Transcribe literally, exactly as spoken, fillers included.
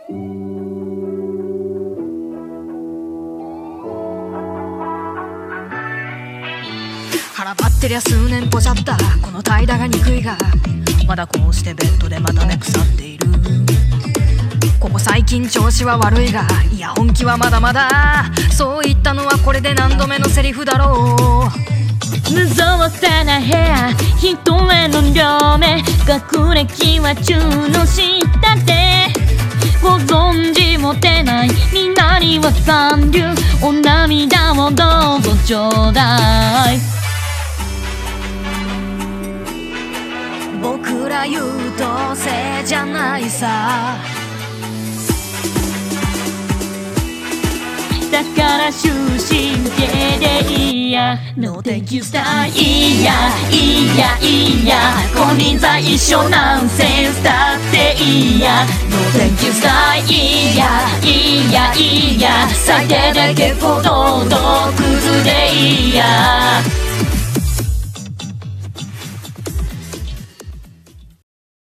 腹張ってりゃ数年ポチャったこの怠惰が憎いが、まだこうしてベッドでまたね腐っている。ここ最近調子は悪いが、いや本気はまだまだ。そう言ったのはこれで何度目のセリフだろう。 無造作な部屋、人への両目、学歴は中の下でご存知もてないみんなには残留、お涙をどうぞちょうだい。 僕ら優等生じゃないさ、 だから終身刑でいいや、 No thank you スタイルいいやいいやいいや、金輪際一生ナンセンスだっていいや、 No thank you スタイルいいやいいやいいや、最低で結構届く